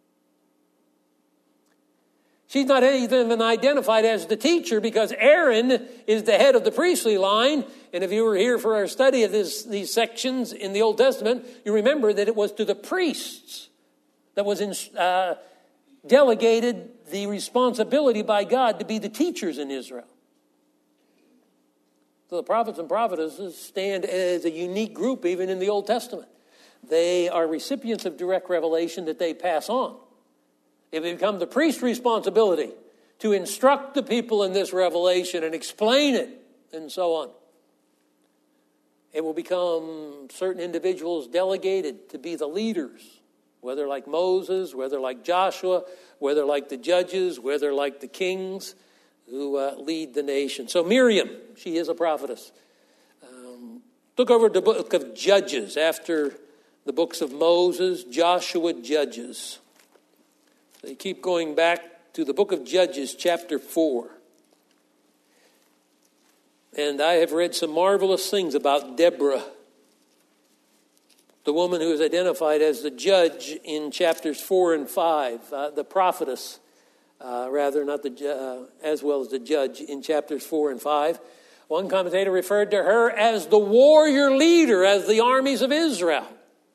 She's not even identified as the teacher because Aaron is the head of the priestly line. And if you were here for our study of this, these sections in the Old Testament, you remember that it was to the priests that was in, uh, delegated the responsibility by God to be the teachers in Israel. So the prophets and prophetesses stand as a unique group even in the Old Testament. They are recipients of direct revelation that they pass on. It will become the priest's responsibility to instruct the people in this revelation and explain it and so on. It will become certain individuals delegated to be the leaders, whether like Moses, whether like Joshua, whether like the judges, whether like the kings who uh, lead the nation. So Miriam, she is a prophetess. Um, look over the book of Judges after the books of Moses, Joshua, Judges. They keep going back to the book of Judges, chapter four. And I have read some marvelous things about Deborah, the woman who is identified as the judge in chapters four and five, uh, the prophetess, uh, rather, not the uh, as well as the judge in chapters four and five. One commentator referred to her as the warrior leader as the armies of Israel.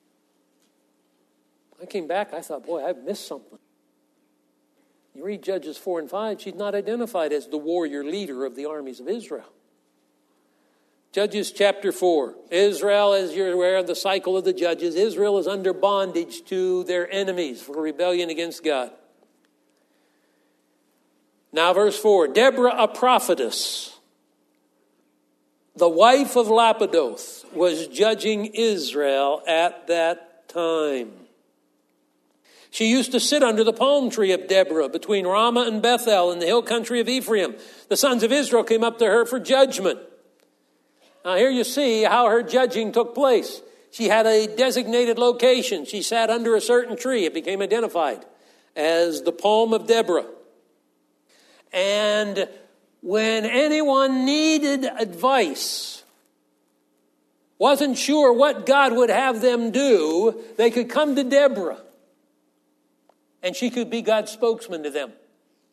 I came back, I thought, boy, I've missed something. You read Judges four and five, she's not identified as the warrior leader of the armies of Israel. Judges chapter four. Israel, as you're aware of the cycle of the judges, Israel is under bondage to their enemies for rebellion against God. Now verse four. Deborah, a prophetess, the wife of Lapidoth, was judging Israel at that time. She used to sit under the palm tree of Deborah between Ramah and Bethel in the hill country of Ephraim. The sons of Israel came up to her for judgment. Now here you see how her judging took place. She had a designated location. She sat under a certain tree. It became identified as the palm of Deborah. And when anyone needed advice, wasn't sure what God would have them do, they could come to Deborah. And she could be God's spokesman to them.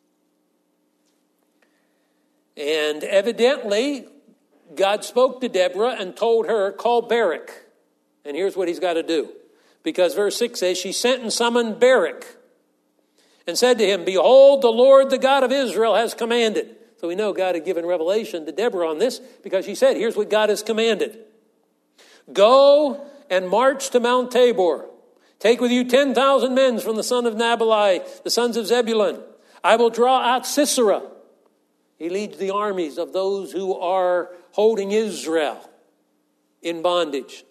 And evidently, God spoke to Deborah and told her, call Barak. And here's what he's got to do. Because verse six says, she sent and summoned Barak and said to him, behold, the Lord, the God of Israel, has commanded. So we know God had given revelation to Deborah on this because she said, here's what God has commanded. Go and march to Mount Tabor. Take with you ten thousand men from the son of Nabali, the sons of Zebulun. I will draw out Sisera. He leads the armies of those who are holding Israel in bondage.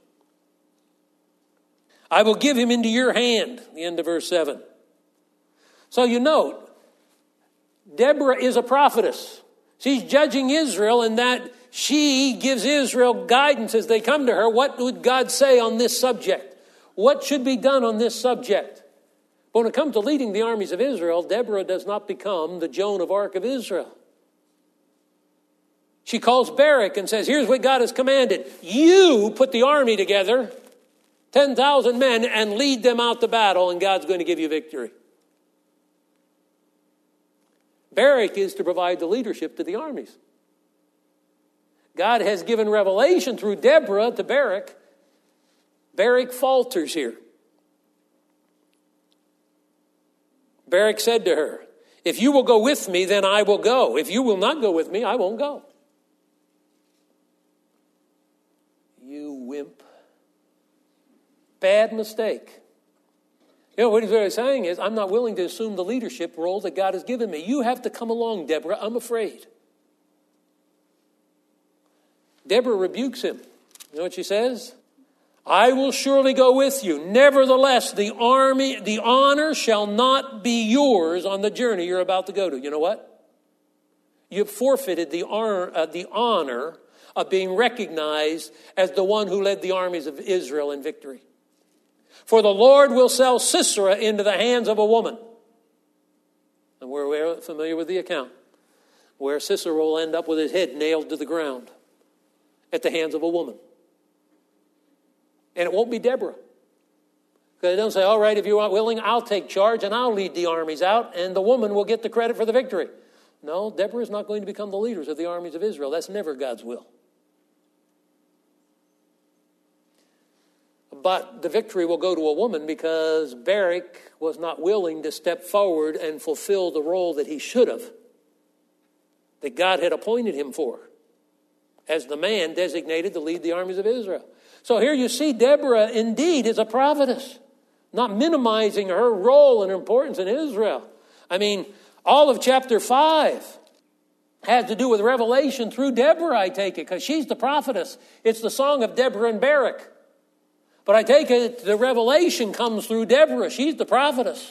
I will give him into your hand. The end of verse seven. So you note, Deborah is a prophetess. She's judging Israel in that she gives Israel guidance as they come to her. What would God say on this subject? What should be done on this subject? But when it comes to leading the armies of Israel, Deborah does not become the Joan of Arc of Israel. She calls Barak and says, here's what God has commanded. You put the army together, ten thousand men, and lead them out to battle, and God's going to give you victory. Barak is to provide the leadership to the armies. God has given revelation through Deborah to Barak. Barak falters here. Barak said to her, if you will go with me, then I will go. If you will not go with me, I won't go. You wimp. Bad mistake. You know, what he's really saying is, I'm not willing to assume the leadership role that God has given me. You have to come along, Deborah. I'm afraid. Deborah rebukes him. You know what she says? I will surely go with you. Nevertheless, the army, the honor shall not be yours on the journey you're about to go to. You know what? You've forfeited the honor, uh, the honor of being recognized as the one who led the armies of Israel in victory. For the Lord will sell Sisera into the hands of a woman. And we're familiar with the account, where Sisera will end up with his head nailed to the ground at the hands of a woman. And it won't be Deborah. Because they don't say, all right, if you aren't willing, I'll take charge and I'll lead the armies out and the woman will get the credit for the victory. No, Deborah is not going to become the leaders of the armies of Israel. That's never God's will. But the victory will go to a woman because Barak was not willing to step forward and fulfill the role that he should have, that God had appointed him for, as the man designated to lead the armies of Israel. So here you see Deborah indeed is a prophetess, not minimizing her role and importance in Israel. I mean, all of chapter five has to do with revelation through Deborah, I take it, because she's the prophetess. It's the song of Deborah and Barak. But I take it the revelation comes through Deborah. She's the prophetess.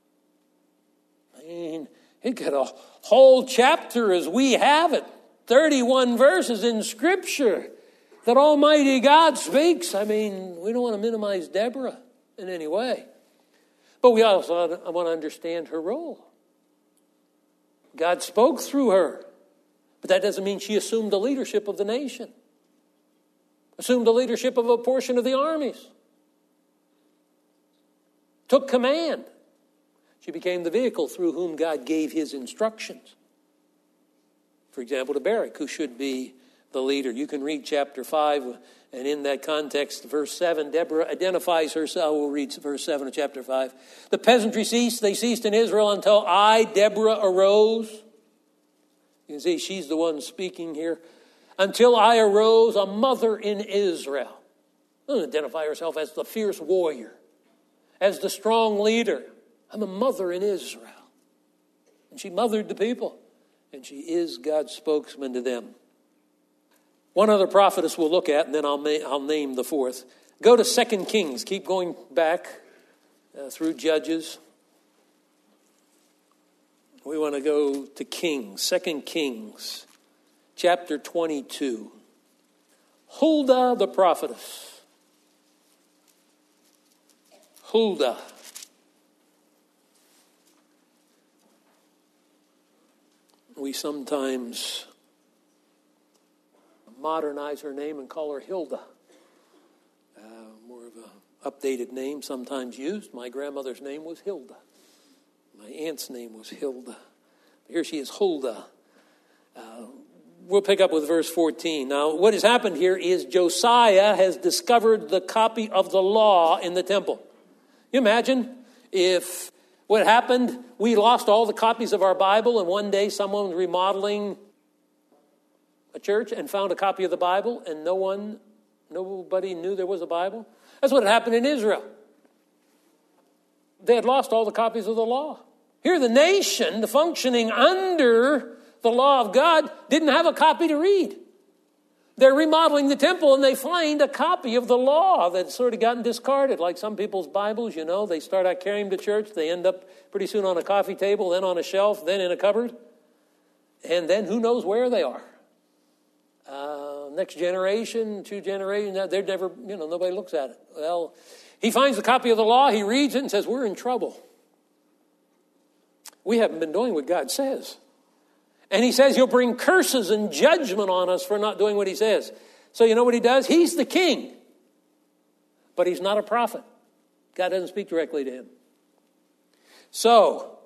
I mean, it got a whole chapter as we have it. thirty-one verses in Scripture that Almighty God speaks. I mean, we don't want to minimize Deborah in any way. But we also want to understand her role. God spoke through her. But that doesn't mean she assumed the leadership of the nation. Assumed the leadership of a portion of the armies. Took command. She became the vehicle through whom God gave his instructions. For example, to Barak, who should be the leader. You can read chapter five, and in that context, verse seven, Deborah identifies herself. We'll read verse seven of chapter five. The peasantry ceased. They ceased in Israel until I, Deborah, arose. You can see she's the one speaking here. Until I arose, a mother in Israel. She doesn't identify herself as the fierce warrior, as the strong leader. I'm a mother in Israel. And she mothered the people. And she is God's spokesman to them. One other prophetess we'll look at, and then I'll, ma- I'll name the fourth. Go to Second Kings. Keep going back uh, through Judges. We want to go to Kings. Second Kings. Chapter twenty-two. Huldah the prophetess. Huldah. We sometimes modernize her name and call her Hilda. Uh, more of an updated name sometimes used. My grandmother's name was Hilda. My aunt's name was Hilda. Here she is, Huldah. Uh, We'll pick up with verse fourteen. Now, what has happened here is Josiah has discovered the copy of the law in the temple. You imagine if what happened, we lost all the copies of our Bible, and one day someone was remodeling a church and found a copy of the Bible, and no one, nobody knew there was a Bible. That's what had happened in Israel. They had lost all the copies of the law. Here, the nation, the functioning under the law of God, didn't have a copy to read. They're remodeling the temple and they find a copy of the law that's sort of gotten discarded. Like some people's Bibles, you know, they start out carrying them to church. They end up pretty soon on a coffee table, then on a shelf, then in a cupboard. And then who knows where they are. Uh, next generation, two generations, they're never, you know, nobody looks at it. Well, he finds the copy of the law, he reads it and says, we're in trouble. We haven't been doing what God says. And he says he'll bring curses and judgment on us for not doing what he says. So you know what he does? He's the king. But he's not a prophet. God doesn't speak directly to him. So,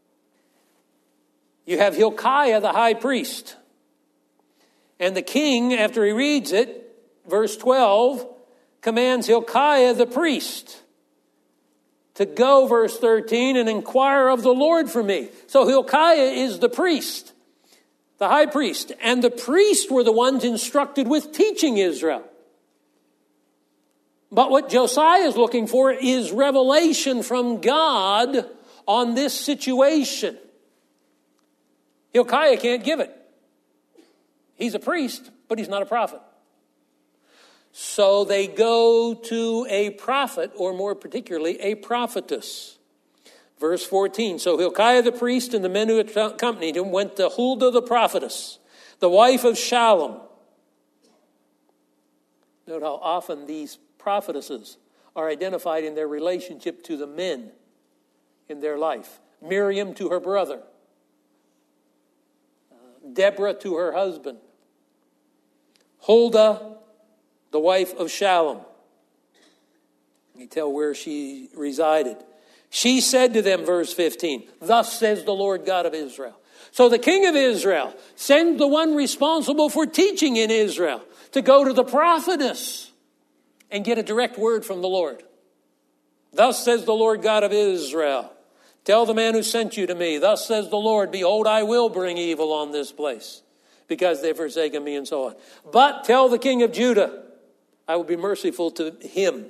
you have Hilkiah the high priest. And the king, after he reads it, verse twelve, commands Hilkiah the priest to go, verse thirteen, and inquire of the Lord for me. So Hilkiah is the priest. The high priest. And the priests were the ones instructed with teaching Israel. But what Josiah is looking for is revelation from God on this situation. Hilkiah can't give it. He's a priest, but he's not a prophet. So they go to a prophet, or more particularly, a prophetess. Verse fourteen, so Hilkiah the priest and the men who accompanied him went to Huldah the prophetess, the wife of Shallum. Note how often these prophetesses are identified in their relationship to the men in their life. Miriam to her brother. Uh, Deborah to her husband. Huldah, the wife of Shallum. You tell where she resided. She said to them, verse fifteen, thus says the Lord God of Israel. So the king of Israel sends the one responsible for teaching in Israel to go to the prophetess and get a direct word from the Lord. Thus says the Lord God of Israel, tell the man who sent you to me, thus says the Lord, behold, I will bring evil on this place, because they've forsaken me, and so on. But tell the king of Judah, I will be merciful to him,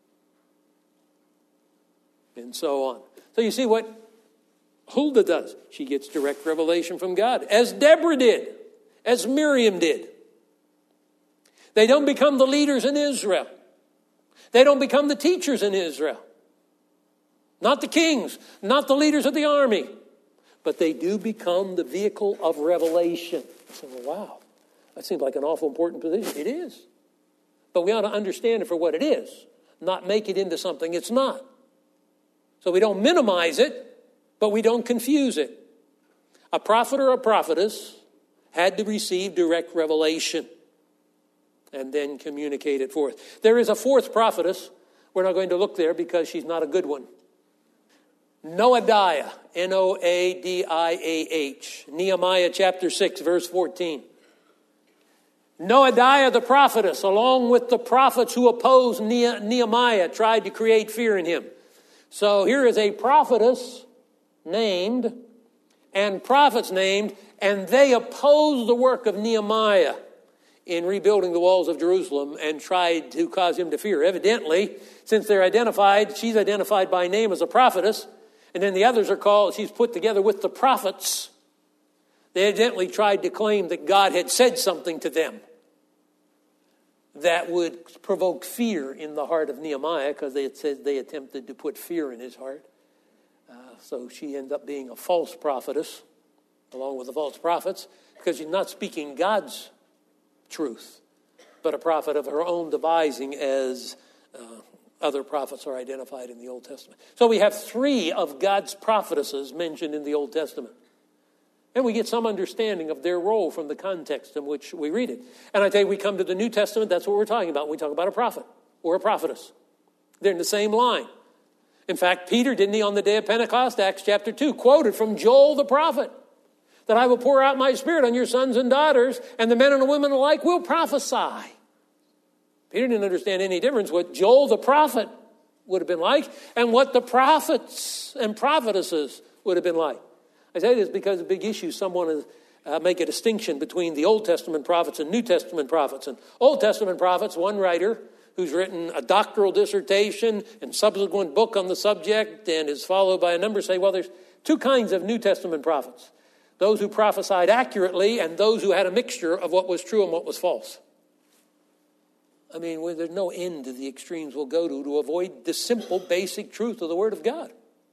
and so on. So you see what Huldah does. She gets direct revelation from God, as Deborah did, as Miriam did. They don't become the leaders in Israel. They don't become the teachers in Israel. Not the kings, not the leaders of the army. But they do become the vehicle of revelation. So, wow, that seems like an awful important position. It is. But we ought to understand it for what it is, not make it into something it's not. So we don't minimize it, but we don't confuse it. A prophet or a prophetess had to receive direct revelation and then communicate it forth. There is a fourth prophetess. We're not going to look there because she's not a good one. Noadiah, N O A D I A H. Nehemiah chapter six, verse fourteen. Noadiah the prophetess, along with the prophets who opposed Nehemiah, tried to create fear in him. So here is a prophetess named and prophets named, and they opposed the work of Nehemiah in rebuilding the walls of Jerusalem and tried to cause him to fear. Evidently, since they're identified, she's identified by name as a prophetess, and then the others are called, she's put together with the prophets. They evidently tried to claim that God had said something to them that would provoke fear in the heart of Nehemiah, because they had said they attempted to put fear in his heart. Uh, so she ended up being a false prophetess, along with the false prophets, because she's not speaking God's truth, but a prophet of her own devising, as uh, other prophets are identified in the Old Testament. So we have three of God's prophetesses mentioned in the Old Testament. And we get some understanding of their role from the context in which we read it. And I tell you, we come to the New Testament, that's what we're talking about. We talk about a prophet or a prophetess. They're in the same line. In fact, Peter, didn't he, on the day of Pentecost, Acts chapter two, quoted from Joel the prophet, that I will pour out my spirit on your sons and daughters, and the men and the women alike will prophesy. Peter didn't understand any difference what Joel the prophet would have been like and what the prophets and prophetesses would have been like. I say this because a big issue, someone uh, make a distinction between the Old Testament prophets and New Testament prophets. And Old Testament prophets, one writer who's written a doctoral dissertation and subsequent book on the subject and is followed by a number, say, well, there's two kinds of New Testament prophets. Those who prophesied accurately and those who had a mixture of what was true and what was false. I mean, well, there's no end to the extremes we'll go to to avoid the simple, basic truth of the Word of God.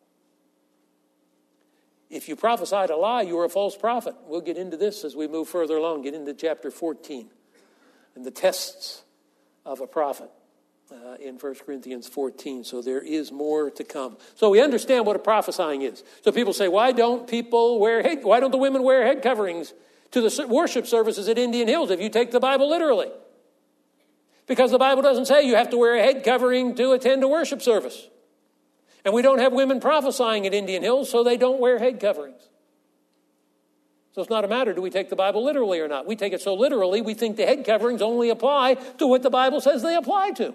If you prophesied a lie, you were a false prophet. We'll get into this as we move further along, get into chapter fourteen and the tests of a prophet uh, in First Corinthians fourteen. So there is more to come. So we understand what a prophesying is. So people say, why don't people wear head, why don't the women wear head coverings to the worship services at Indian Hills if you take the Bible literally? Because the Bible doesn't say you have to wear a head covering to attend a worship service. And we don't have women prophesying at Indian Hills, so they don't wear head coverings. So it's not a matter, do we take the Bible literally or not? We take it so literally, we think the head coverings only apply to what the Bible says they apply to.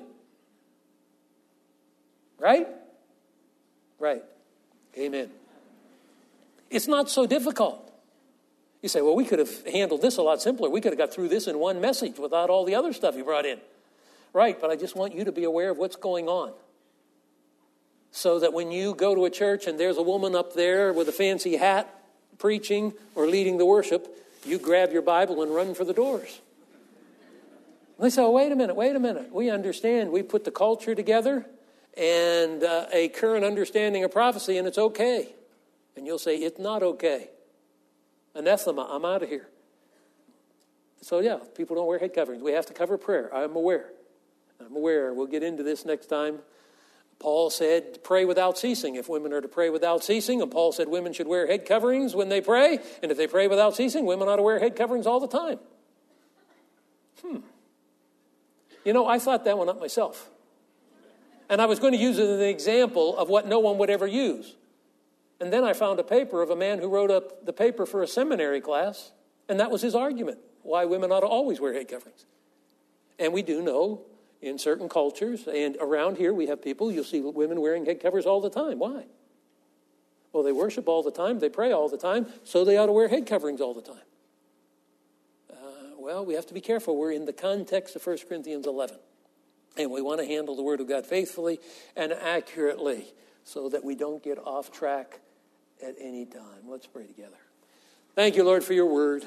Right? Right. Amen. It's not so difficult. You say, well, we could have handled this a lot simpler. We could have got through this in one message without all the other stuff you brought in. Right, but I just want you to be aware of what's going on. So that when you go to a church and there's a woman up there with a fancy hat preaching or leading the worship, you grab your Bible and run for the doors. They say, oh, wait a minute, wait a minute. We understand. We put the culture together and uh, a current understanding of prophecy, and it's okay. And you'll say, it's not okay. Anathema, I'm out of here. So yeah, people don't wear head coverings. We have to cover prayer. I'm aware. I'm aware. We'll get into this next time. Paul said, pray without ceasing. If women are to pray without ceasing, and Paul said women should wear head coverings when they pray, and if they pray without ceasing, women ought to wear head coverings all the time. Hmm. You know, I thought that one up myself. And I was going to use it as an example of what no one would ever use. And then I found a paper of a man who wrote up the paper for a seminary class, and that was his argument, why women ought to always wear head coverings. And we do know in certain cultures, and around here we have people, you'll see women wearing head covers all the time. Why? Well, they worship all the time, they pray all the time, so they ought to wear head coverings all the time. Uh, well, we have to be careful. We're in the context of First Corinthians eleven. And we want to handle the Word of God faithfully and accurately so that we don't get off track at any time. Let's pray together. Thank you, Lord, for your Word.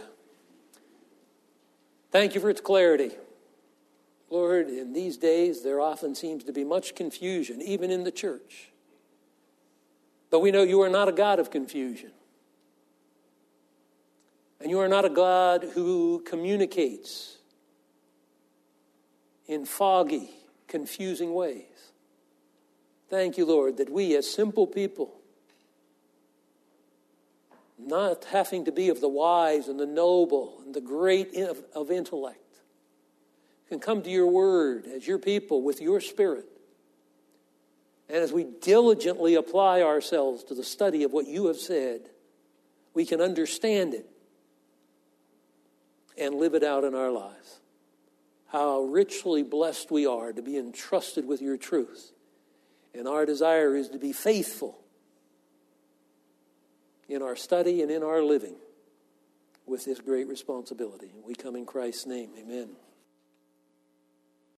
Thank you for its clarity. Lord, in these days, there often seems to be much confusion, even in the church. But we know you are not a God of confusion. And you are not a God who communicates in foggy, confusing ways. Thank you, Lord, that we as simple people, not having to be of the wise and the noble and the great of, of intellect, can come to your word as your people with your spirit. And as we diligently apply ourselves to the study of what you have said, we can understand it and live it out in our lives. How richly blessed we are to be entrusted with your truth. And our desire is to be faithful in our study and in our living with this great responsibility. We come in Christ's name. Amen.